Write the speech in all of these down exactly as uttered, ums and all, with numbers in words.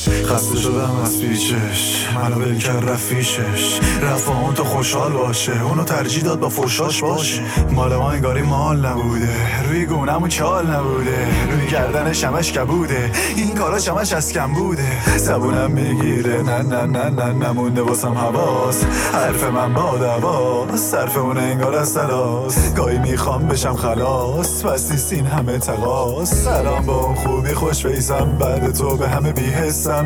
خسته شدم از پیچش، منو ول کرد رفیشش، رفت اون تو خوشحال باشه، اونو ترجیح داد با فوشاش باشه. مال ما انگاری مال نبوده، روی گونمون چال نبوده، روی گردنش همش کبوده، این کارا همش از کم بوده. زبونم میگیره نه نه نه نه نمونده واسم حواس، حرف من با دواس، صرف اون انگار از سلاس. گاهی میخوام بشم خلاص، بس نیست این همه تقاس. سلام با اون خوبی خوش بیسم، بعد تو به همه بیحسم.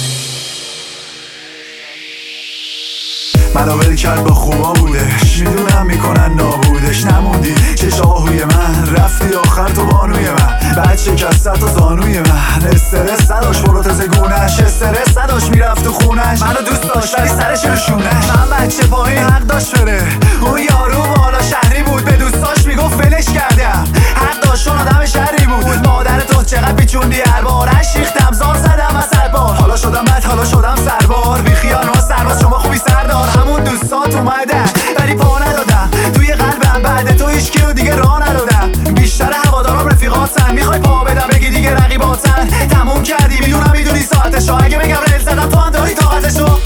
منو ول کرد با خوبا بودش، میدونم میکنن نابودش. نموندی چشم آهوی من، رفتی آخر تو بانوی من. بعد شکستت تو زانوی من، استرس نداشت پروتز گونش، استرس نداشت میرفت تو خونش. منو دوست داشت ولی سرش رو شونش. من بچه پایین حق داشت بره، اون یارو بالا شهری بود، به دوستاش میگفت ولش کردم. حق داشت اون آدم شهری بود. مادر تو چقدر پیچوندی هر بارش، ریختم زار زدم از هر بار. حالا شدم بعد حالا شدم سربار، بی خیال ما سرباز شما خوبی سردار. همون دوستات اومدن ولی پا ندادم توی قلبم، بعد تو هیچ کیو دیگه راه ندادم. بیشتر هوادارم رفیقاتن، میخوای پا بدم بگی دیگه رقیباتن. تموم کردی میدونم میدونی ساعتشو، اگه بگم ریل زدم تو هم داری طاقتشو، ریل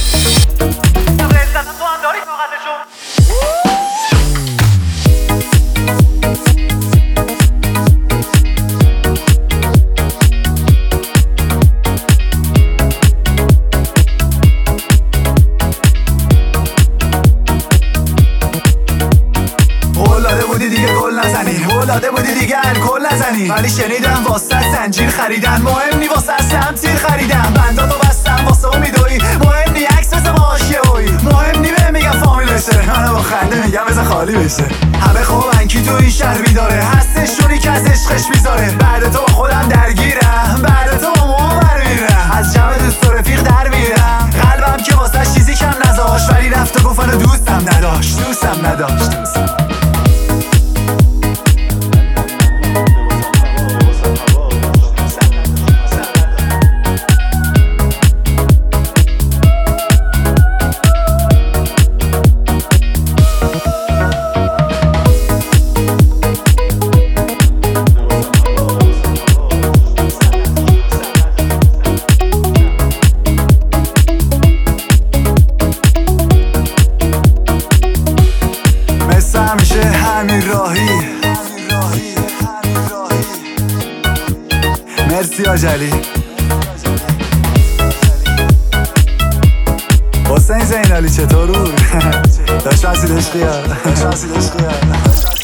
زدم تو هم داری طاقتشو. دیگه گل نزنی، اولاده بودی دیگه الکل نزنی. ولی شنیدم واسه زنجیر خریدن، مهم نی واسه سم تیر خریدم. بنداتو بستم واسه امیدویی، مهم نی عکس واسه ماشیه هویی، مهم نی بهم میگم فامیل بشه، منو با خنده میگم بذار خالی بشه. همه خوابن کی تو این شهر بیداره، هستش جوری که از عشقش میذاره. بعد تو با خودم درگیرم، بعد تو با موام برمیرم، از جمع دوست و رفیق در میرم. قلبم که واسه چیزی کم نذاشت، ولی رفت و گفت منو دوستم نداشت، دوستم نداشت. همیشه همین راهی، مرسی آجلی. حسین زینالی چطور بود؟ داشت مسیل عشقی ها